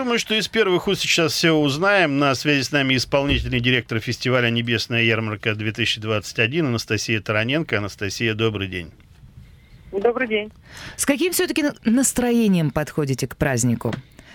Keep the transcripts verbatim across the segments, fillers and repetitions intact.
думаю, что из первых уст сейчас все узнаем. На связи с нами исполнительный директор фестиваля «Небесная ярмарка-две тысячи двадцать один» Анастасия Тараненко. Анастасия, добрый день. Добрый день. С каким все-таки настроением подходите к празднику?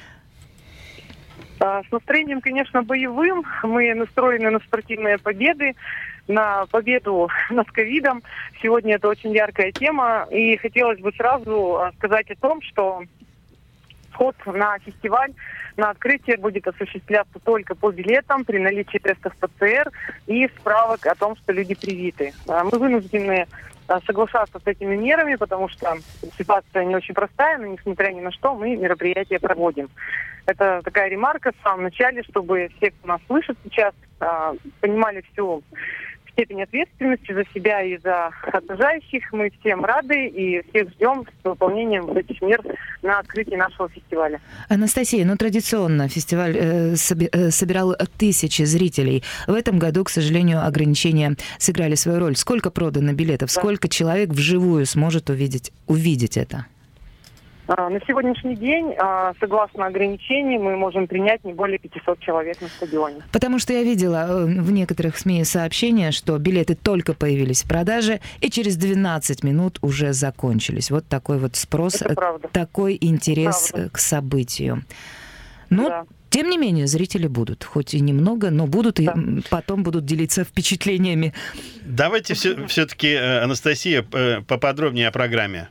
С настроением, конечно, боевым. Мы настроены на спортивные победы, на победу над ковидом. Сегодня это очень яркая тема. И хотелось бы сразу сказать о том, что вход на фестиваль, на открытие будет осуществляться только по билетам при наличии тестов ПЦР и справок о том, что люди привиты. Мы вынуждены соглашаться с этими мерами, потому что ситуация не очень простая, но несмотря ни на что мы мероприятия проводим. Это такая ремарка в самом начале, чтобы все, кто нас слышит сейчас, понимали всю степень ответственности за себя и за окружающих. Мы всем рады и всех ждем с выполнением вот этих мер на открытии нашего фестиваля. Анастасия, ну традиционно фестиваль э, соби- э, собирал тысячи зрителей. В этом году, к сожалению, ограничения сыграли свою роль. Сколько продано билетов? Да. Сколько человек вживую сможет увидеть, увидеть это? На сегодняшний день, согласно ограничениям, мы можем принять не более пятисот человек на стадионе. Потому что я видела в некоторых СМИ сообщения, что билеты только появились в продаже и через двенадцать минут уже закончились. Вот такой вот спрос, такой интерес правда. К событию. Но, да. Тем не менее, зрители будут, хоть и немного, но будут да. и потом будут делиться впечатлениями. Давайте все, все-таки, Анастасия, поподробнее о программе.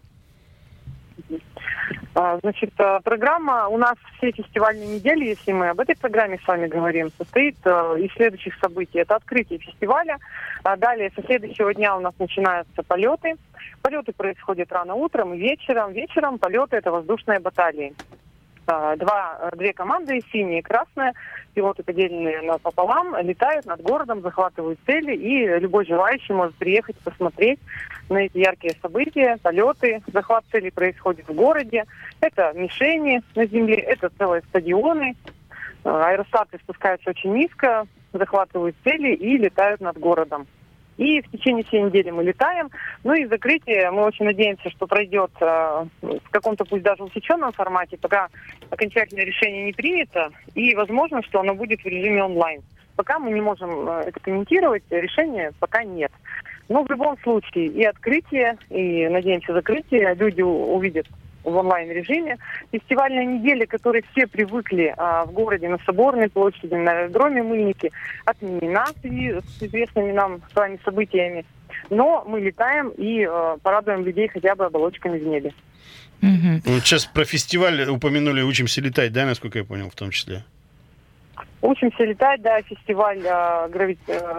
Значит, программа у нас все фестивальные недели, если мы об этой программе с вами говорим, состоит из следующих событий. Это открытие фестиваля. Далее, со следующего дня у нас начинаются полеты. Полеты происходят рано утром и вечером. Вечером полеты – это воздушные баталии. Два, две команды, синяя и красная, пилоты, поделенные напополам, летают над городом, захватывают цели, и любой желающий может приехать посмотреть на эти яркие события, полеты. Захват целей происходит в городе. Это мишени на земле, это целые стадионы. Аэростаты спускаются очень низко, захватывают цели и летают над городом. И в течение всей недели мы летаем. Ну и закрытие, мы очень надеемся, что пройдет э, в каком-то, пусть даже усеченном формате, пока окончательное решение не принято. И возможно, что оно будет в режиме онлайн. Пока мы не можем это комментировать, решения пока нет. Но в любом случае и открытие, и, надеемся, закрытие люди увидят в онлайн-режиме. Фестивальная неделя, к которой все привыкли а, в городе, на Соборной площади, на аэродроме Мыльники, отменена с известными нам с вами событиями. Но мы летаем и а, порадуем людей хотя бы оболочками в небе. Mm-hmm. Вот сейчас про фестиваль упомянули «Учимся летать», да, насколько я понял, в том числе? «Учимся летать», да, фестиваль а, грави...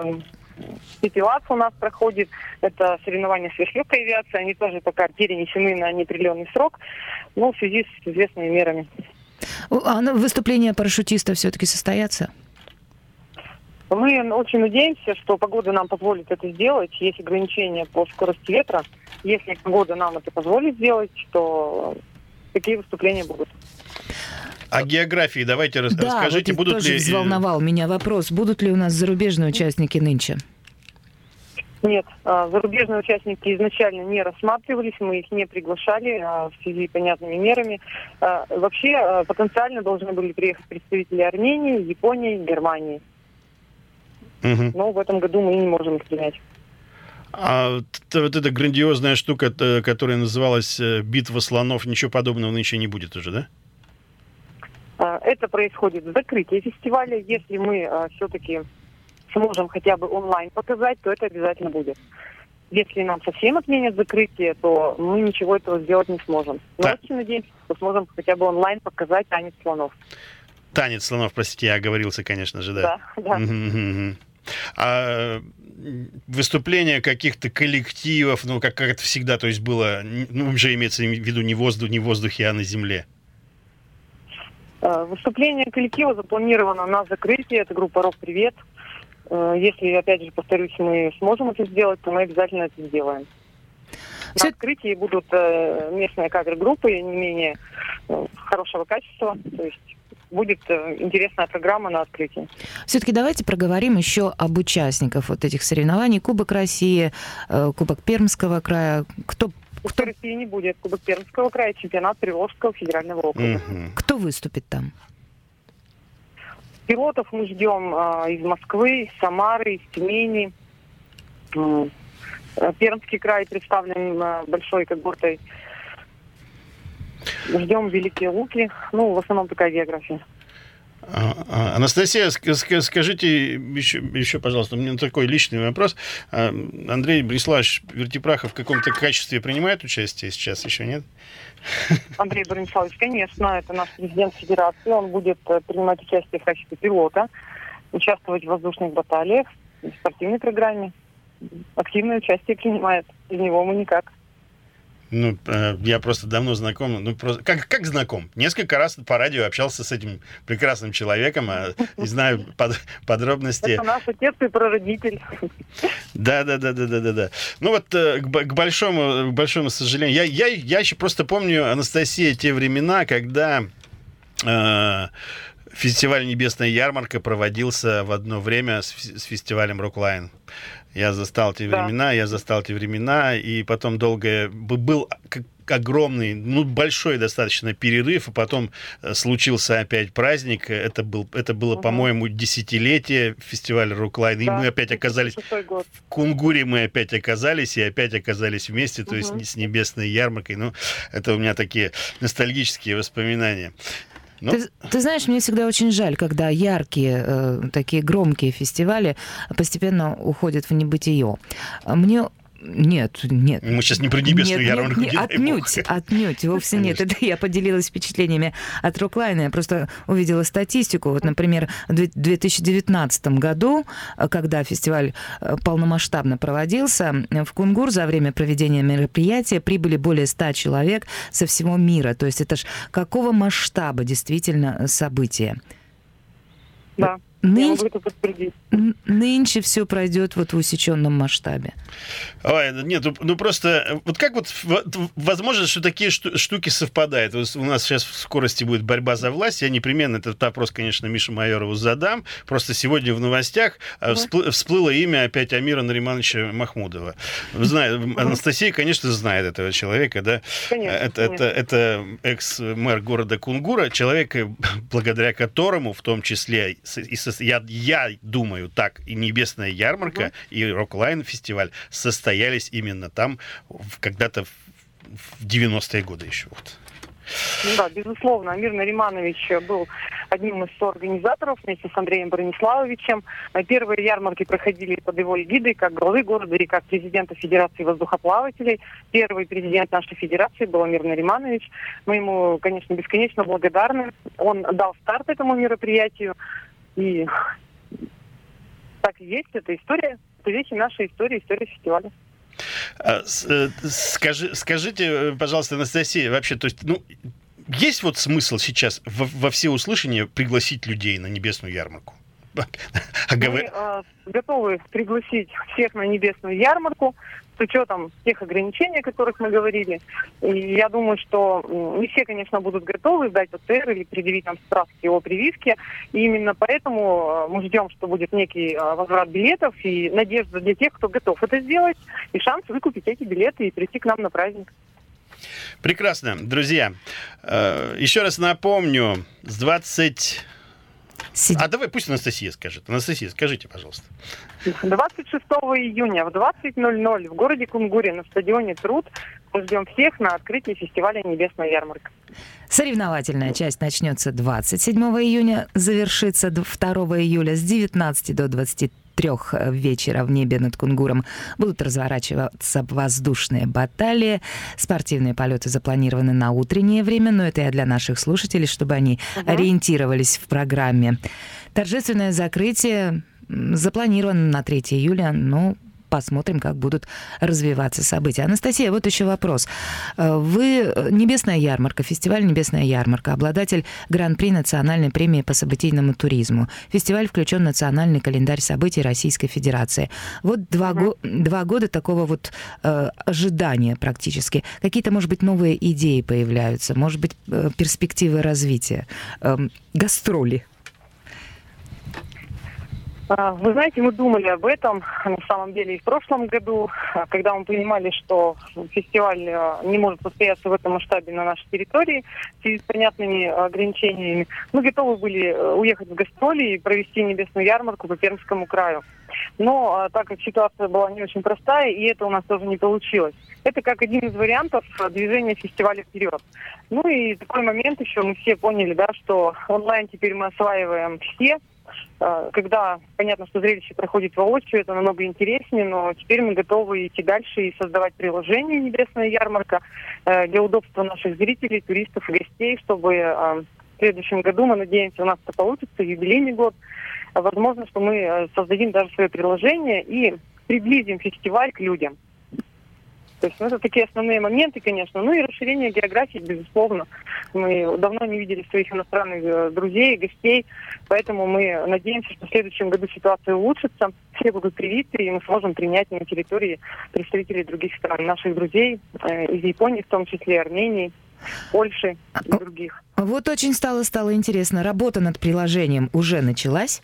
Пятилац у нас проходит, это соревнования сверхлегкой авиации, они тоже пока перенесены на неопределенный срок, но в связи с известными мерами. А выступления парашютистов все-таки состоятся? Мы очень надеемся, что погода нам позволит это сделать. Есть ограничения по скорости ветра. Если погода нам это позволит сделать, то такие выступления будут. О географии давайте рас- да, расскажите, вот будут тоже ли... взволновал меня вопрос, будут ли у нас зарубежные участники нынче? Нет, зарубежные участники изначально не рассматривались, мы их не приглашали в связи с понятными мерами. Вообще потенциально должны были приехать представители Армении, Японии, Германии. Угу. Но в этом году мы не можем их принять. А вот эта грандиозная штука, которая называлась «Битва слонов», ничего подобного нынче не будет уже, да? Это происходит в закрытии фестиваля. Если мы а, все-таки сможем хотя бы онлайн показать, то это обязательно будет. Если нам совсем отменят закрытие, то мы ничего этого сделать не сможем. Но да. Очень надеемся, что сможем хотя бы онлайн показать танец слонов. Танец слонов, простите, я оговорился, конечно же, да. Да, да. Угу-угу. А выступления каких-то коллективов, ну, как, как это всегда, то есть было, ну, уже имеется в виду не воздух, не в воздухе, а на земле? Выступление коллектива запланировано на закрытие. Это группа «Рок Привет». Если, опять же, повторюсь, мы сможем это сделать, то мы обязательно это сделаем. На открытии будут местные кавер-группы не менее хорошего качества. То есть будет интересная программа на открытии. Все-таки давайте проговорим еще об участниках вот этих соревнований. Кубок России, Кубок Пермского края. Кто Кто? России не будет. Кубок Пермского края, чемпионат Приволжского федерального округа. Угу. Кто выступит там? Пилотов мы ждем э, из Москвы, из Самары, из Тюмени. Э, Пермский край представлен э, большой когортой. Ждем Великие Луки. Ну, в основном такая география. Анастасия, скажите еще, еще, пожалуйста, у меня такой личный вопрос. Андрей Брониславович Вертипрахов в каком-то качестве принимает участие сейчас, еще нет? Андрей Брониславович, конечно, это наш президент Федерации. Он будет принимать участие в качестве пилота, участвовать в воздушных баталиях, в спортивной программе. Активное участие принимает. Без него мы никак. Ну, я просто давно знаком, ну, просто, как, как знаком. Несколько раз по радио общался с этим прекрасным человеком, а не знаю под, подробности. Это наш отец и прародитель. Да, да, да, да, да, да, да. Ну вот к, к большому, к большому сожалению, я, я, я еще просто помню, Анастасия, те времена, когда э, фестиваль «Небесная ярмарка» проводился в одно время с, с фестивалем «Роклайн». Я застал те да. времена, я застал те времена, и потом долго был огромный, ну, большой достаточно перерыв, и потом случился опять праздник. Это, был, это было, угу. по-моему, десятилетие фестиваля «Роклайн», да. и мы опять оказались в Кунгуре, мы опять оказались, и опять оказались вместе, то угу. есть с «Небесной ярмаркой». Ну, это у меня такие ностальгические воспоминания. Ну. Ты, ты знаешь, мне всегда очень жаль, когда яркие, э, такие громкие фестивали постепенно уходят в небытие. Мне... Нет, нет. Мы сейчас не про небесную ярмарку. Нет, нет, отнюдь, отнюдь, вовсе нет. Это я поделилась впечатлениями от Роклайна. Я просто увидела статистику. Вот, например, в две тысячи девятнадцатом году, когда фестиваль полномасштабно проводился, в Кунгур за время проведения мероприятия прибыли более ста человек со всего мира. То есть это ж какого масштаба действительно событие? Да. Нынче, нынче все пройдет вот в усеченном масштабе. Ой, нет, ну просто, вот как вот возможно, что такие штуки совпадают? У нас сейчас в скорости будет борьба за власть. Я непременно этот вопрос, конечно, Мише Майорову задам. Просто сегодня в новостях угу. всплыло имя опять Амира Наримановича Махмудова. Знаю, угу. Анастасия, конечно, знает этого человека, да? Конечно, это, конечно. это, это экс-мэр города Кунгура, человек, благодаря которому, в том числе и со Я, я думаю, так и «Небесная ярмарка», uh-huh. и «Роклайн» фестиваль состоялись именно там в, когда-то в, в девяностые годы еще. Вот. Ну да, безусловно. Амир Нариманович был одним из соорганизаторов вместе с Андреем Брониславовичем. Первые ярмарки проходили под его эгидой как главы города и как президента Федерации воздухоплавателей. Первый президент нашей федерации был Амир Нариманович. Мы ему, конечно, бесконечно благодарны. Он дал старт этому мероприятию. И так и есть, это история, это вещи нашей истории, история фестиваля. Скажи, скажите, пожалуйста, Анастасия, вообще, то есть, ну, есть вот смысл сейчас во, во всеуслышание пригласить людей на Небесную ярмарку? Мы э, готовы пригласить всех на Небесную ярмарку с учетом тех ограничений, о которых мы говорили. И я думаю, что не все, конечно, будут готовы сдать ОТР или предъявить нам справки о прививке. И именно поэтому мы ждем, что будет некий возврат билетов и надежда для тех, кто готов это сделать, и шанс выкупить эти билеты и прийти к нам на праздник. Прекрасно. Друзья, еще раз напомню, с двадцать... А давай пусть Анастасия скажет. Анастасия, скажите, пожалуйста. двадцать шестого июня в двадцать ноль ноль в городе Кунгуре на стадионе «Труд» мы ждем всех на открытии фестиваля «Небесная ярмарка». Соревновательная часть начнется двадцать седьмого июня, завершится второго июля с девятнадцати до двадцати трех вечера в небе над Кунгуром будут разворачиваться воздушные баталии. Спортивные полеты запланированы на утреннее время, но это и для наших слушателей, чтобы они угу. ориентировались в программе. Торжественное закрытие запланировано на третьего июля, но посмотрим, как будут развиваться события. Анастасия, вот еще вопрос. Вы «Небесная ярмарка», фестиваль «Небесная ярмарка», обладатель Гран-при национальной премии по событийному туризму. Фестиваль включен в национальный календарь событий Российской Федерации. Вот два, mm-hmm. го- два года такого вот э, ожидания практически. Какие-то, может быть, новые идеи появляются, может быть, э, перспективы развития, э, гастроли. Вы знаете, мы думали об этом, на самом деле, и в прошлом году, когда мы понимали, что фестиваль не может состояться в этом масштабе на нашей территории в связи с понятными ограничениями. Мы готовы были уехать в гастроли и провести небесную ярмарку по Пермскому краю. Но так как ситуация была не очень простая, и это у нас тоже не получилось. Это как один из вариантов движения фестиваля вперед. Ну и такой момент еще мы все поняли, да, что онлайн теперь мы осваиваем все. Когда понятно, что зрелище проходит воочию, это намного интереснее, но теперь мы готовы идти дальше и создавать приложение «Небесная ярмарка» для удобства наших зрителей, туристов и гостей, чтобы в следующем году, мы надеемся, у нас это получится, юбилейный год, возможно, что мы создадим даже свое приложение и приблизим фестиваль к людям. То есть, ну, это такие основные моменты, конечно. Ну и расширение географии, безусловно. Мы давно не видели своих иностранных друзей, гостей, поэтому мы надеемся, что в следующем году ситуация улучшится, все будут привиты, и мы сможем принять на территории представителей других стран, наших друзей, э, из Японии, в том числе Армении, Польши и других. Вот очень стало, стало интересно, работа над приложением уже началась?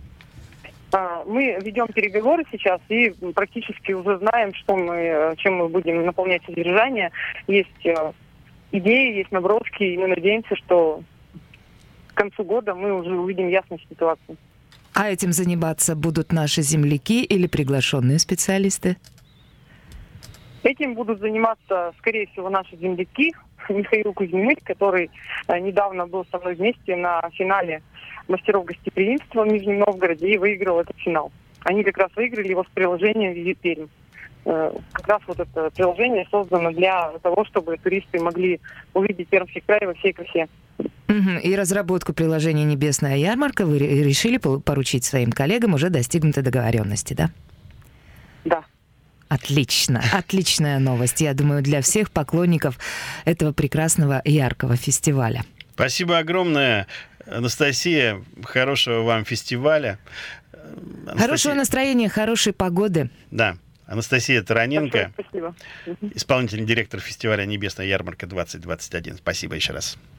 Мы ведем переговоры сейчас и практически уже знаем, что мы, чем мы будем наполнять содержание. Есть идеи, есть наброски, и мы надеемся, что к концу года мы уже увидим ясность ситуации. А этим заниматься будут наши земляки или приглашенные специалисты? Этим будут заниматься, скорее всего, наши земляки. Михаил Кузьмич, который недавно был со мной вместе на финале мастеров гостеприимства в Нижнем Новгороде и выиграл этот финал. Они как раз выиграли его с приложением «Визит Пермь». Как раз вот это приложение создано для того, чтобы туристы могли увидеть Пермский край во всей красе. Угу. И разработку приложения «Небесная ярмарка» вы решили поручить своим коллегам, уже достигнутой договоренности, да? Да. Отлично, отличная новость, я думаю, для всех поклонников этого прекрасного яркого фестиваля. Спасибо огромное, Анастасия. Хорошего вам фестиваля. Анастасия... Хорошего настроения, хорошей погоды. Да. Анастасия Тараненко, спасибо. Исполнительный директор фестиваля «Небесная ярмарка двадцать двадцать один». Спасибо еще раз.